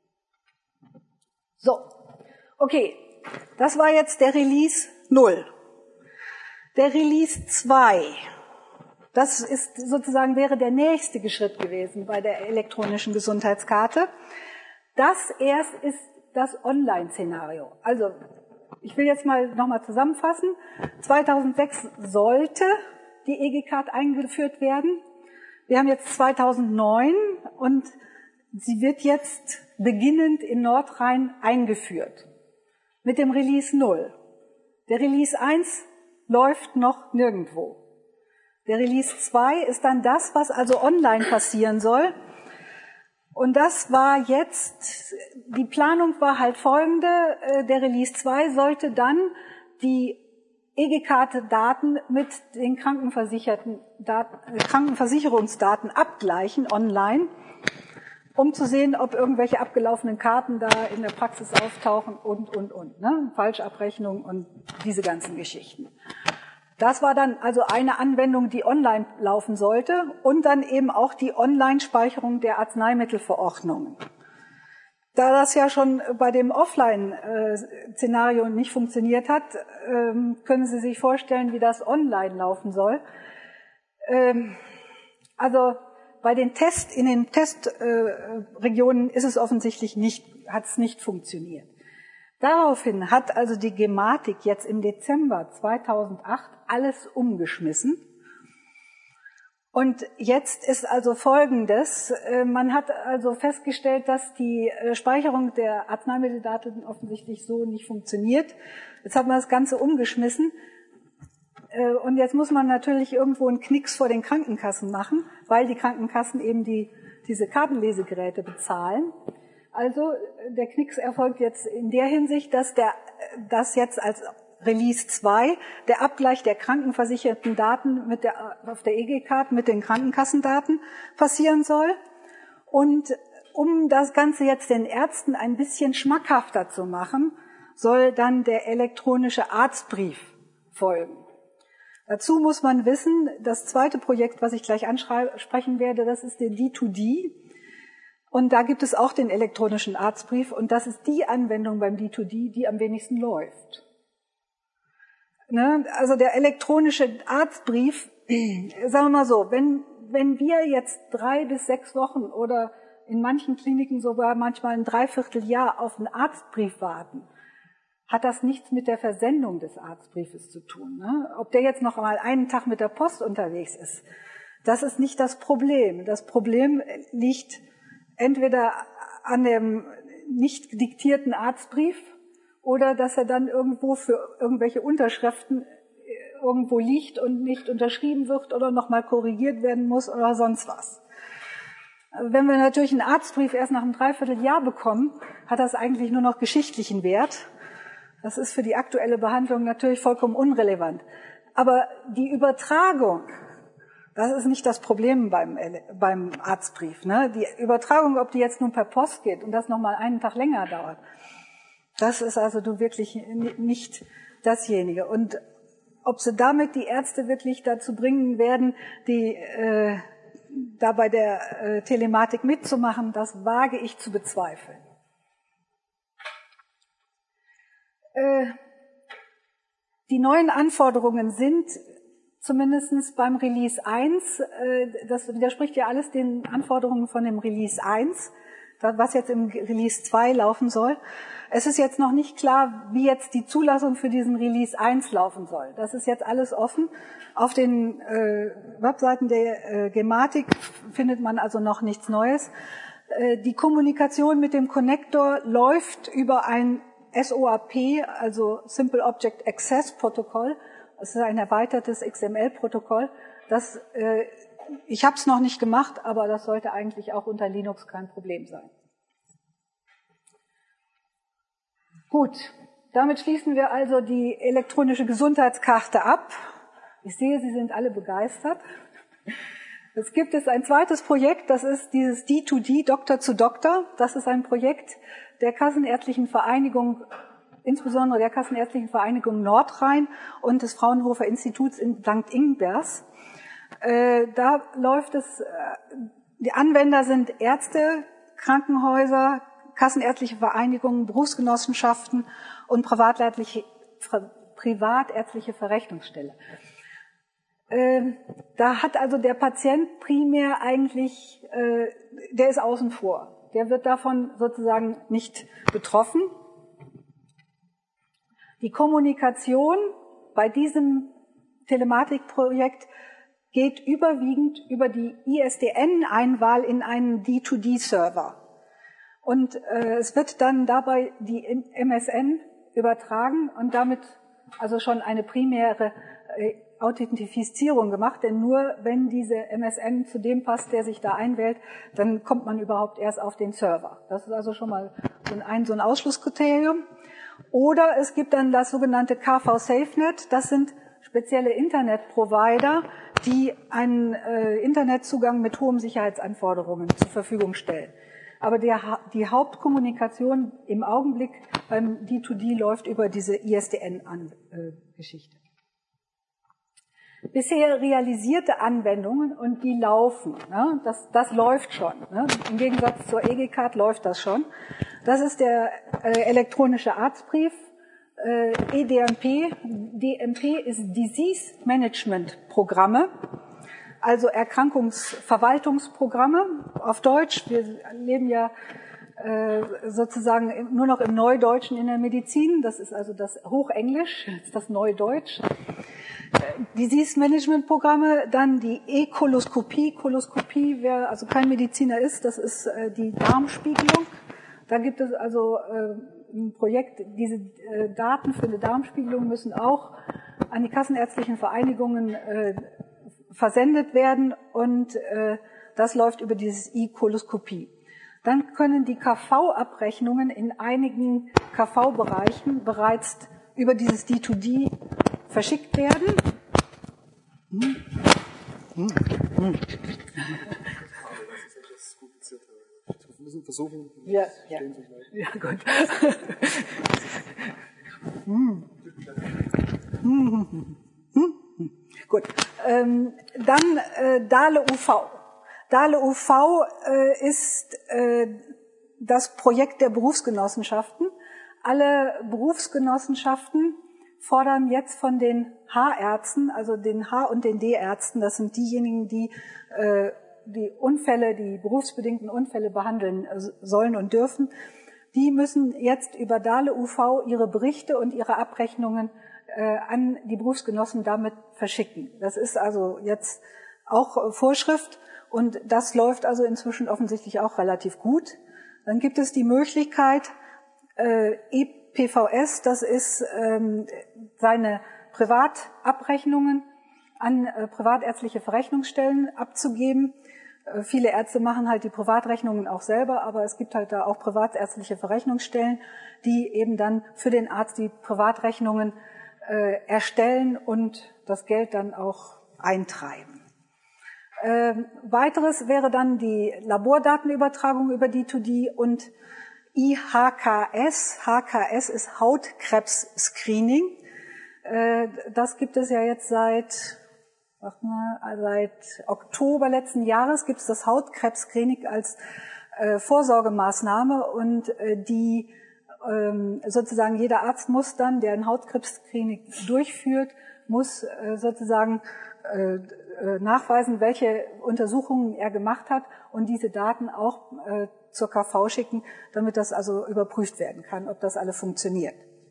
So, okay, das war jetzt der Release 0. Der Release 2, das ist sozusagen, wäre der nächste Schritt gewesen bei der elektronischen Gesundheitskarte. Das erst ist das Online-Szenario. Also, ich will jetzt nochmal zusammenfassen. 2006 sollte die EG-Card eingeführt werden. Wir haben jetzt 2009 und sie wird jetzt beginnend in Nordrhein eingeführt. Mit dem Release 0. Der Release 1 läuft noch nirgendwo. Der Release 2 ist dann das, was also online passieren soll. Und das war jetzt, die Planung war halt folgende, der Release 2 sollte dann die EG-Karte-Daten mit den Krankenversicherungsdaten abgleichen online, um zu sehen, ob irgendwelche abgelaufenen Karten da in der Praxis auftauchen und, ne? Falschabrechnung und diese ganzen Geschichten. Das war dann also eine Anwendung, die online laufen sollte und dann eben auch die Online-Speicherung der Arzneimittelverordnungen. Da das ja schon bei dem Offline-Szenario nicht funktioniert hat, können Sie sich vorstellen, wie das online laufen soll. Also bei den in den Testregionen ist es offensichtlich hat es nicht funktioniert. Daraufhin hat also die Gematik jetzt im Dezember 2008 alles umgeschmissen. Und jetzt ist also Folgendes. Man hat also festgestellt, dass die Speicherung der Arzneimitteldaten offensichtlich so nicht funktioniert. Jetzt hat man das Ganze umgeschmissen. Und jetzt muss man natürlich irgendwo einen Knicks vor den Krankenkassen machen, weil die Krankenkassen eben diese Kartenlesegeräte bezahlen. Also der Knicks erfolgt jetzt in der Hinsicht, dass das jetzt als Release 2 der Abgleich der krankenversicherten Daten auf der EG-Card mit den Krankenkassendaten passieren soll. Und um das Ganze jetzt den Ärzten ein bisschen schmackhafter zu machen, soll dann der elektronische Arztbrief folgen. Dazu muss man wissen, das zweite Projekt, was ich gleich ansprechen werde, das ist der D2D. Und da gibt es auch den elektronischen Arztbrief und das ist die Anwendung beim D2D, die am wenigsten läuft. Ne? Also der elektronische Arztbrief, sagen wir mal so, wenn wir jetzt 3 bis 6 Wochen oder in manchen Kliniken sogar manchmal ein Dreivierteljahr auf einen Arztbrief warten, hat das nichts mit der Versendung des Arztbriefes zu tun. Ne? Ob der jetzt noch mal einen Tag mit der Post unterwegs ist, das ist nicht das Problem. Das Problem liegt entweder an dem nicht diktierten Arztbrief oder dass er dann irgendwo für irgendwelche Unterschriften irgendwo liegt und nicht unterschrieben wird oder nochmal korrigiert werden muss oder sonst was. Wenn wir natürlich einen Arztbrief erst nach einem Dreivierteljahr bekommen, hat das eigentlich nur noch geschichtlichen Wert. Das ist für die aktuelle Behandlung natürlich vollkommen unrelevant. Aber die Übertragung, das ist nicht das Problem beim Arztbrief. Ne? Die Übertragung, ob die jetzt nun per Post geht und das nochmal einen Tag länger dauert, das ist also nun wirklich nicht dasjenige. Und ob sie damit die Ärzte wirklich dazu bringen werden, da bei der Telematik mitzumachen, das wage ich zu bezweifeln. Die neuen Anforderungen sind zumindest beim Release 1, das widerspricht ja alles den Anforderungen von dem Release 1, was jetzt im Release 2 laufen soll. Es ist jetzt noch nicht klar, wie jetzt die Zulassung für diesen Release 1 laufen soll. Das ist jetzt alles offen. Auf den Webseiten der Gematik findet man also noch nichts Neues. Die Kommunikation mit dem Connector läuft über ein SOAP, also Simple Object Access Protokoll. Das ist ein erweitertes XML-Protokoll. Ich habe es noch nicht gemacht, aber das sollte eigentlich auch unter Linux kein Problem sein. Gut, Damit schließen wir also die elektronische Gesundheitskarte ab. Ich sehe, Sie sind alle begeistert. Jetzt gibt es ein zweites Projekt, das ist dieses D2D, Doktor zu Doktor. Das ist ein Projekt der Kassenärztlichen Vereinigung, insbesondere der Kassenärztlichen Vereinigung Nordrhein und des Fraunhofer Instituts in St. Ingbers. Da läuft es, die Anwender sind Ärzte, Krankenhäuser, kassenärztliche Vereinigungen, Berufsgenossenschaften und privatärztliche Verrechnungsstelle. Da hat also der Patient primär eigentlich, der ist außen vor. Der wird davon sozusagen nicht betroffen. Die Kommunikation bei diesem Telematikprojekt geht überwiegend über die ISDN-Einwahl in einen D2D-Server. Und es wird dann dabei die MSN übertragen und damit also schon eine primäre Authentifizierung gemacht, denn nur wenn diese MSN zu dem passt, der sich da einwählt, dann kommt man überhaupt erst auf den Server. Das ist also schon mal so ein Ausschlusskriterium. Oder es gibt dann das sogenannte KV SafeNet, das sind spezielle Internetprovider, die einen Internetzugang mit hohen Sicherheitsanforderungen zur Verfügung stellen. Aber die Hauptkommunikation im Augenblick beim D2D läuft über diese ISDN-Geschichte. Bisher realisierte Anwendungen und die laufen. Ne? Das läuft schon. Ne? Im Gegensatz zur EG-Card läuft das schon. Das ist der elektronische Arztbrief, EDMP. DMP ist Disease Management Programme, also Erkrankungsverwaltungsprogramme auf Deutsch. Wir leben ja sozusagen nur noch im Neudeutschen in der Medizin. Das ist also das Hochenglisch, das Neudeutsch. Disease-Management-Programme, dann die E-Koloskopie. Koloskopie, wer also kein Mediziner ist, das ist die Darmspiegelung. Da gibt es also ein Projekt, diese Daten für eine Darmspiegelung müssen auch an die kassenärztlichen Vereinigungen versendet werden und das läuft über dieses E-Koloskopie. Dann können die KV-Abrechnungen in einigen KV-Bereichen bereits über dieses D2D verschickt werden. Wir müssen versuchen. Ja, gut. Gut. Dann DALE UV. DALE UV ist das Projekt der Berufsgenossenschaften. Alle Berufsgenossenschaften fordern jetzt von den H-Ärzten, also den H- und den D-Ärzten, das sind diejenigen, die die Unfälle, die berufsbedingten Unfälle behandeln sollen und dürfen, die müssen jetzt über DALE UV ihre Berichte und ihre Abrechnungen an die Berufsgenossen damit verschicken. Das ist also jetzt auch Vorschrift und das läuft also inzwischen offensichtlich auch relativ gut. Dann gibt es die Möglichkeit, EPVS, das ist seine Privatabrechnungen an privatärztliche Verrechnungsstellen abzugeben. Viele Ärzte machen halt die Privatrechnungen auch selber, aber es gibt halt da auch privatärztliche Verrechnungsstellen, die eben dann für den Arzt die Privatrechnungen erstellen und das Geld dann auch eintreiben. Weiteres wäre dann die Labordatenübertragung über D2D und IHKS. HKS ist Hautkrebs-Screening. Das gibt es ja jetzt seit Oktober letzten Jahres gibt es das Hautkrebs-Screening als Vorsorgemaßnahme und die sozusagen jeder Arzt muss dann, der ein Hautkrebs-Screening durchführt, muss sozusagen nachweisen, welche Untersuchungen er gemacht hat und diese Daten auch zur KV schicken, damit das also überprüft werden kann, ob das alles funktioniert.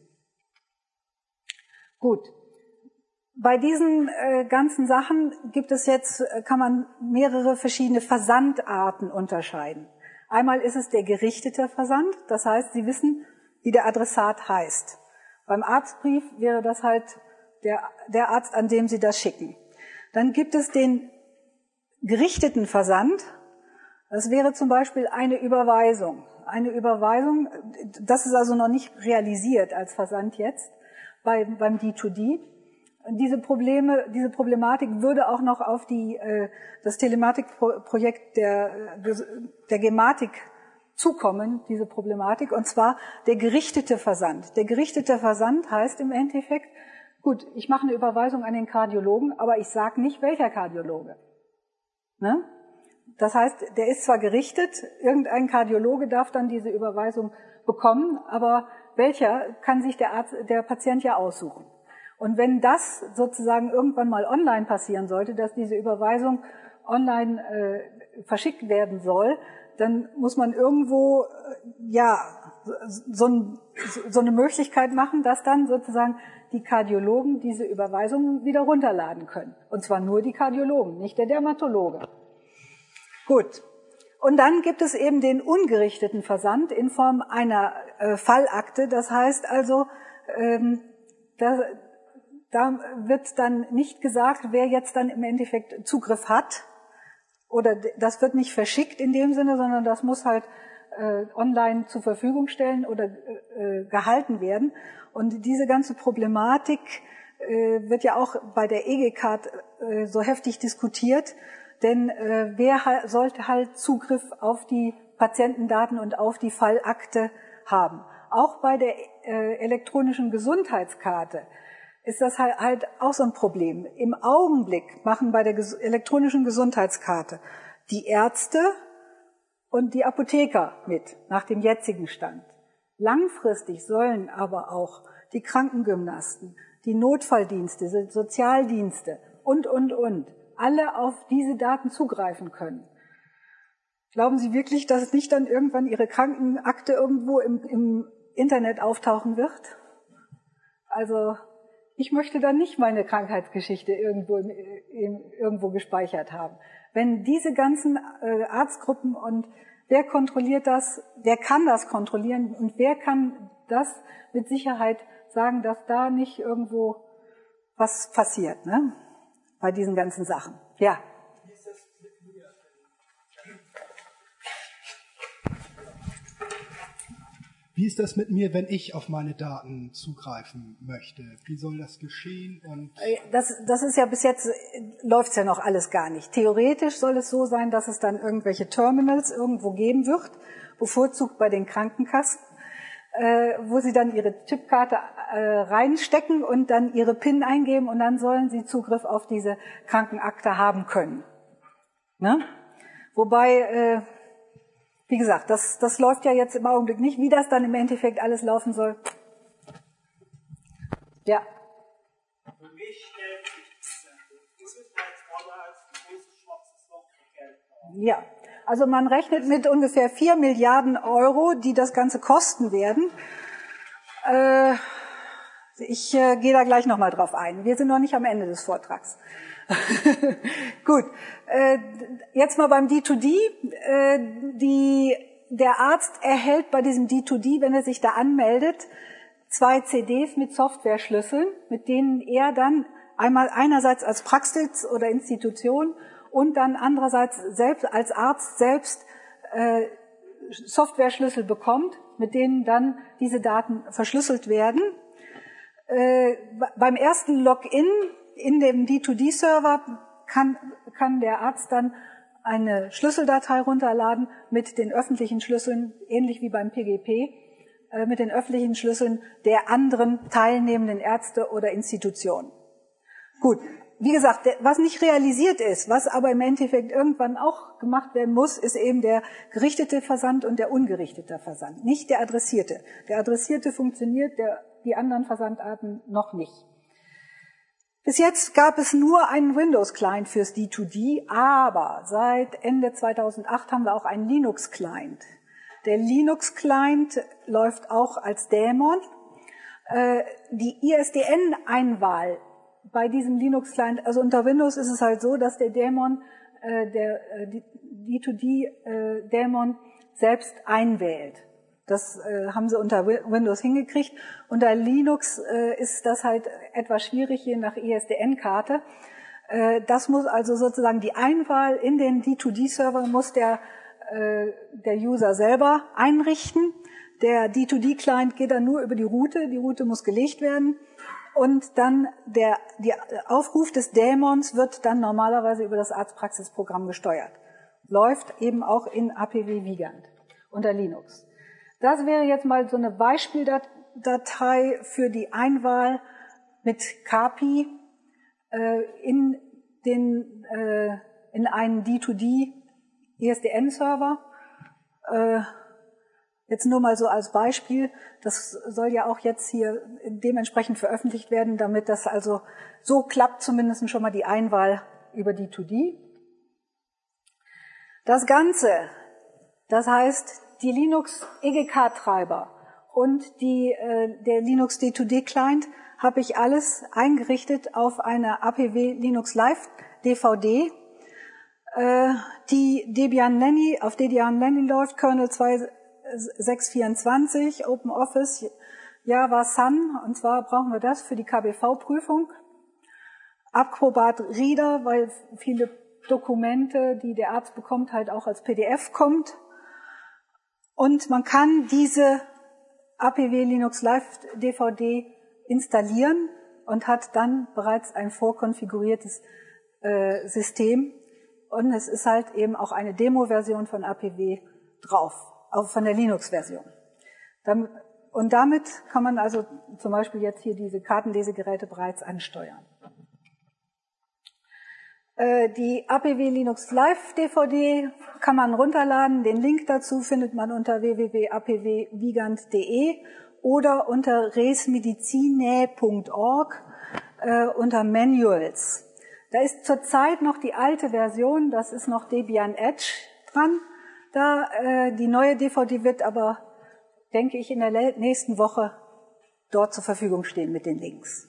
Gut. Bei diesen ganzen Sachen gibt es jetzt, kann man mehrere verschiedene Versandarten unterscheiden. Einmal ist es der gerichtete Versand, das heißt, Sie wissen, wie der Adressat heißt. Beim Arztbrief wäre das halt der Arzt, an dem Sie das schicken. Dann gibt es den gerichteten Versand. Das wäre zum Beispiel eine Überweisung. eine Überweisung, das ist also noch nicht realisiert als Versand jetzt beim D2D. Diese Problematik würde auch noch auf das Telematikprojekt der Gematik zukommen, diese Problematik, und zwar der gerichtete Versand. Der gerichtete Versand heißt im Endeffekt, gut, ich mache eine Überweisung an den Kardiologen, aber ich sage nicht, welcher Kardiologe. Ne? Das heißt, der ist zwar gerichtet, irgendein Kardiologe darf dann diese Überweisung bekommen, aber welcher kann sich der Patient ja aussuchen. Und wenn das sozusagen irgendwann mal online passieren sollte, dass diese Überweisung online verschickt werden soll, dann muss man irgendwo so eine Möglichkeit machen, dass dann sozusagen die Kardiologen diese Überweisungen wieder runterladen können. Und zwar nur die Kardiologen, nicht der Dermatologe. Gut. Und dann gibt es eben den ungerichteten Versand in Form einer Fallakte. Das heißt also, da wird dann nicht gesagt, wer jetzt dann im Endeffekt Zugriff hat. Oder das wird nicht verschickt in dem Sinne, sondern das muss halt online zur Verfügung stellen oder gehalten werden. Und diese ganze Problematik wird ja auch bei der EG-Card so heftig diskutiert, denn wer sollte halt Zugriff auf die Patientendaten und auf die Fallakte haben. Auch bei der elektronischen Gesundheitskarte ist das halt auch so ein Problem. Im Augenblick machen bei der elektronischen Gesundheitskarte die Ärzte und die Apotheker mit, nach dem jetzigen Stand. Langfristig sollen aber auch die Krankengymnasten, die Notfalldienste, die Sozialdienste und, alle auf diese Daten zugreifen können. Glauben Sie wirklich, dass es nicht dann irgendwann Ihre Krankenakte irgendwo im Internet auftauchen wird? Also ich möchte dann nicht meine Krankheitsgeschichte irgendwo gespeichert haben. Wenn diese ganzen Arztgruppen und wer kontrolliert das, wer kann das kontrollieren und wer kann das mit Sicherheit sagen, dass da nicht irgendwo was passiert, ne? Bei diesen ganzen Sachen. Ja. Wie ist das mit mir, wenn ich auf meine Daten zugreifen möchte? Wie soll das geschehen? Und das ist ja bis jetzt, läuft's ja noch alles gar nicht. Theoretisch soll es so sein, dass es dann irgendwelche Terminals irgendwo geben wird, bevorzugt bei den Krankenkassen, wo sie dann ihre Chipkarte reinstecken und dann ihre PIN eingeben und dann sollen sie Zugriff auf diese Krankenakte haben können. Ne? Wobei, wie gesagt, das läuft ja jetzt im Augenblick nicht. Wie das dann im Endeffekt alles laufen soll. Ja. Für mich stellt sich die Gesundheitsrolle als ein großes schwarzes Loch für Geld. Ja, also man rechnet mit ungefähr 4 Milliarden Euro, die das Ganze kosten werden. Ich gehe da gleich nochmal drauf ein. Wir sind noch nicht am Ende des Vortrags. Gut, jetzt mal beim D2D. Der Arzt erhält bei diesem D2D, wenn er sich da anmeldet, 2 CDs mit Softwareschlüsseln, mit denen er dann einerseits als Praxis oder Institution und dann andererseits selbst als Arzt selbst Softwareschlüssel bekommt, mit denen dann diese Daten verschlüsselt werden. Beim ersten Login in dem D2D-Server kann der Arzt dann eine Schlüsseldatei runterladen mit den öffentlichen Schlüsseln, ähnlich wie beim PGP, mit den öffentlichen Schlüsseln der anderen teilnehmenden Ärzte oder Institutionen. Gut, wie gesagt, was nicht realisiert ist, was aber im Endeffekt irgendwann auch gemacht werden muss, ist eben der gerichtete Versand und der ungerichtete Versand, nicht der adressierte. Der adressierte funktioniert, die anderen Versandarten noch nicht. Bis jetzt gab es nur einen Windows-Client fürs D2D, aber seit Ende 2008 haben wir auch einen Linux-Client. Der Linux-Client läuft auch als Daemon. Die ISDN-Einwahl bei diesem Linux-Client, also unter Windows ist es halt so, dass der Daemon, der D2D-Daemon selbst einwählt. Das haben sie unter Windows hingekriegt. Unter Linux ist das halt etwas schwierig, je nach ISDN-Karte. Das muss also sozusagen die Einwahl in den D2D-Server muss der der User selber einrichten. Der D2D-Client geht dann nur über die Route muss gelegt werden und dann der Aufruf des Dämons wird dann normalerweise über das Arztpraxisprogramm gesteuert. Läuft eben auch in APW Vigand unter Linux. Das wäre jetzt mal so eine Beispieldatei für die Einwahl mit KPI in einen D2D ESDN-Server. Jetzt nur mal so als Beispiel, das soll ja auch jetzt hier dementsprechend veröffentlicht werden, damit das also so klappt, zumindest schon mal die Einwahl über D2D. Das Ganze, das heißt die Linux EGK-Treiber und der Linux D2D-Client habe ich alles eingerichtet auf einer APW Linux Live DVD, die auf Debian Lenny läuft, Kernel 2.6.24, OpenOffice, Java Sun, und zwar brauchen wir das für die KBV-Prüfung. Acrobat Reader, weil viele Dokumente, die der Arzt bekommt, halt auch als PDF kommt. Und man kann diese APW Linux Live DVD installieren und hat dann bereits ein vorkonfiguriertes System. Und es ist halt eben auch eine Demo-Version von APW drauf, auch von der Linux-Version. Und damit kann man also zum Beispiel jetzt hier diese Kartenlesegeräte bereits ansteuern. Die APW Linux Live DVD kann man runterladen. Den Link dazu findet man unter www.apwvigand.de oder unter resmedicinae.org unter Manuals. Da ist zurzeit noch die alte Version, das ist noch Debian Edge dran. Die neue DVD wird aber, denke ich, in der nächsten Woche dort zur Verfügung stehen mit den Links.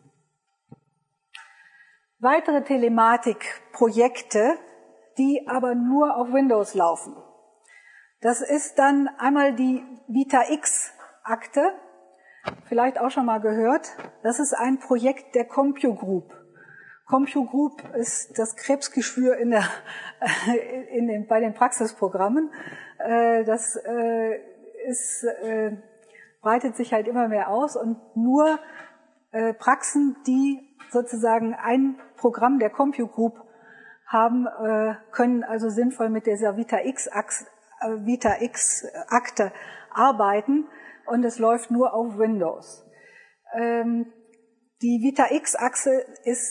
Weitere Telematik-Projekte, die aber nur auf Windows laufen. Das ist dann einmal die VitaX-Akte, vielleicht auch schon mal gehört. Das ist ein Projekt der CompuGroup. CompuGroup ist das Krebsgeschwür bei den Praxisprogrammen. Das breitet sich halt immer mehr aus und nur Praxen, die sozusagen ein Programm der CompuGroup haben, können also sinnvoll mit dieser VitaX-Akte arbeiten und es läuft nur auf Windows. Die VitaX-Akte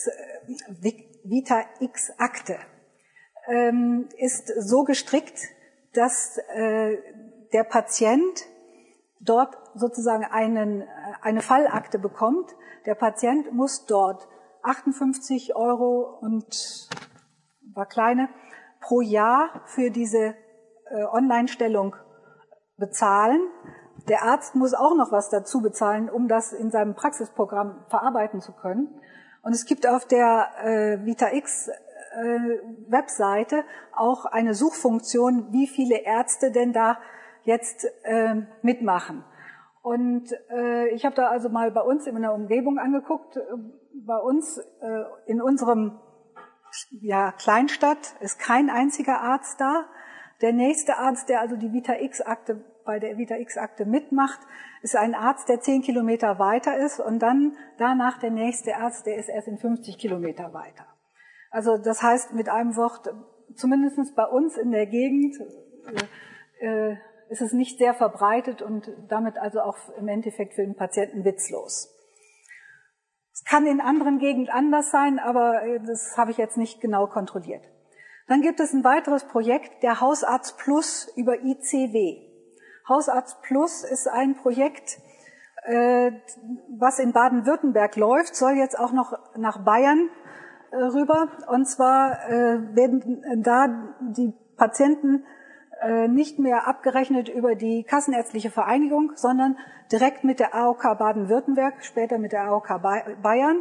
ist so gestrickt, dass der Patient dort sozusagen eine Fallakte bekommt. Der Patient muss dort 58 € und war kleine pro Jahr für diese Online-Stellung bezahlen. Der Arzt muss auch noch was dazu bezahlen, um das in seinem Praxisprogramm verarbeiten zu können. Und es gibt auf der VitaX Webseite auch eine Suchfunktion, wie viele Ärzte denn da jetzt mitmachen. Und ich habe da also mal bei uns in der Umgebung angeguckt. Bei uns in unserem Kleinstadt ist kein einziger Arzt da. Der nächste Arzt, der also die VitaX-Akte bei der VitaX-Akte mitmacht, ist ein Arzt, der 10 Kilometer weiter ist und dann danach der nächste Arzt, der ist erst in 50 Kilometer weiter. Also das heißt mit einem Wort, zumindest bei uns in der Gegend ist es nicht sehr verbreitet und damit also auch im Endeffekt für den Patienten witzlos. Es kann in anderen Gegenden anders sein, aber das habe ich jetzt nicht genau kontrolliert. Dann gibt es ein weiteres Projekt, der Hausarzt Plus über ICW. Hausarzt Plus ist ein Projekt, was in Baden-Württemberg läuft, soll jetzt auch noch nach Bayern rüber. Und zwar werden da die Patienten nicht mehr abgerechnet über die Kassenärztliche Vereinigung, sondern direkt mit der AOK Baden-Württemberg, später mit der AOK Bayern.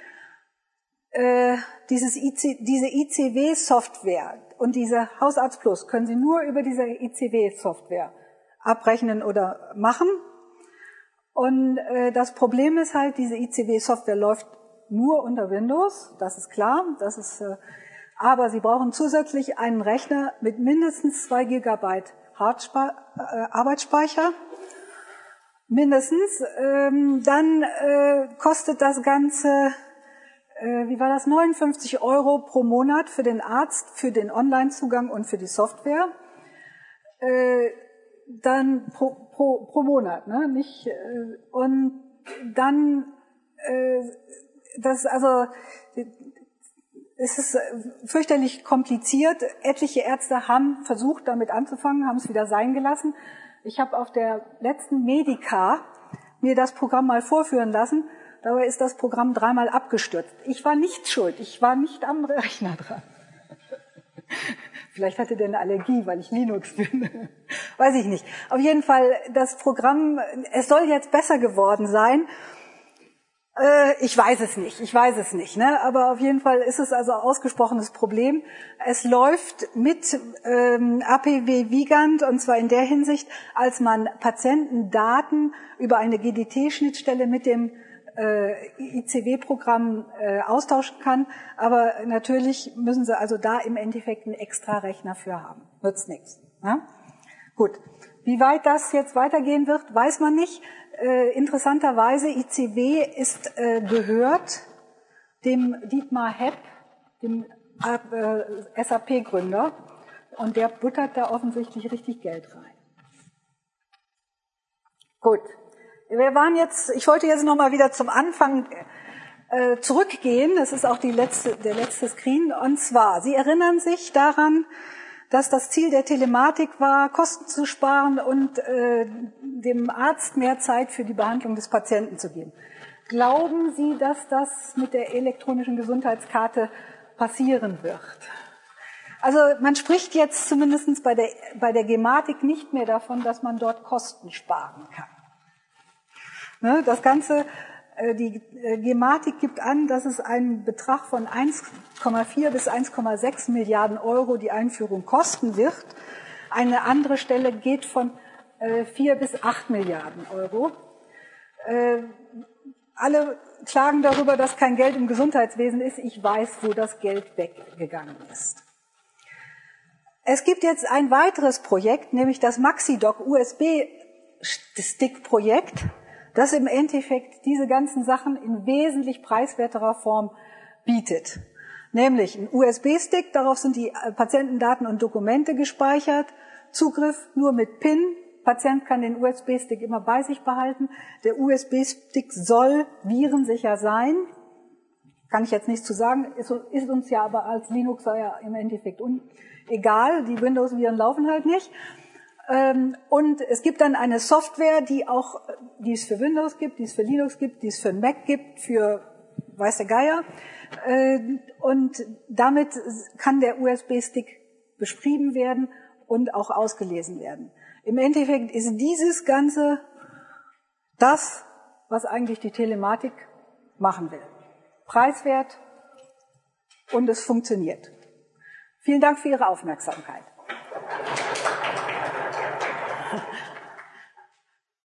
Diese ICW-Software und diese Hausarzt Plus können Sie nur über diese ICW-Software abrechnen oder machen. Und das Problem ist halt, diese ICW-Software läuft nur unter Windows, das ist klar. Aber Sie brauchen zusätzlich einen Rechner mit mindestens 2 Gigabyte Arbeitsspeicher. Mindestens. Dann kostet das Ganze, 59 € pro Monat für den Arzt, für den Online-Zugang und für die Software. Dann pro Monat, ne? Nicht, und dann, es ist fürchterlich kompliziert. Etliche Ärzte haben versucht, damit anzufangen, haben es wieder sein gelassen. Ich habe auf der letzten Medica mir das Programm mal vorführen lassen. Dabei ist das Programm 3-mal abgestürzt. Ich war nicht schuld. Ich war nicht am Rechner dran. Vielleicht hatte der eine Allergie, weil ich Linux bin. Weiß ich nicht. Auf jeden Fall, das Programm, es soll jetzt besser geworden sein. Ich weiß es nicht, ne? Aber auf jeden Fall ist es also ein ausgesprochenes Problem. Es läuft mit APW Vigand, und zwar in der Hinsicht, als man Patientendaten über eine GDT-Schnittstelle mit dem ICW-Programm austauschen kann. Aber natürlich müssen Sie also da im Endeffekt einen extra Rechner für haben. Nützt nichts. Ne? Gut. Wie weit das jetzt weitergehen wird, weiß man nicht. Interessanterweise, ICW gehört dem Dietmar Hepp, dem SAP-Gründer, und der buttert da offensichtlich richtig Geld rein. Gut, ich wollte jetzt nochmal wieder zum Anfang zurückgehen, das ist auch der letzte Screen, und zwar, Sie erinnern sich daran, dass das Ziel der Telematik war, Kosten zu sparen und dem Arzt mehr Zeit für die Behandlung des Patienten zu geben. Glauben Sie, dass das mit der elektronischen Gesundheitskarte passieren wird? Also man spricht jetzt zumindest bei der Gematik nicht mehr davon, dass man dort Kosten sparen kann. Ne, das Ganze, die Gematik gibt an, dass es einen Betrag von 1,4 bis 1,6 Milliarden € die Einführung kosten wird. Eine andere Stelle geht von 4 bis 8 Milliarden €. Alle klagen darüber, dass kein Geld im Gesundheitswesen ist. Ich weiß, wo das Geld weggegangen ist. Es gibt jetzt ein weiteres Projekt, nämlich das MaxiDoc USB-Stick-Projekt, das im Endeffekt diese ganzen Sachen in wesentlich preiswerterer Form bietet. Nämlich ein USB-Stick, darauf sind die Patientendaten und Dokumente gespeichert, Zugriff nur mit PIN, Patient kann den USB-Stick immer bei sich behalten, der USB-Stick soll virensicher sein, kann ich jetzt nichts zu sagen, ist uns ja aber als Linuxer ja im Endeffekt egal, die Windows-Viren laufen halt nicht. Und es gibt dann eine Software, die es für Windows gibt, die es für Linux gibt, die es für Mac gibt, für weiß der Geier. Und damit kann der USB-Stick beschrieben werden und auch ausgelesen werden. Im Endeffekt ist dieses Ganze das, was eigentlich die Telematik machen will. Preiswert und es funktioniert. Vielen Dank für Ihre Aufmerksamkeit.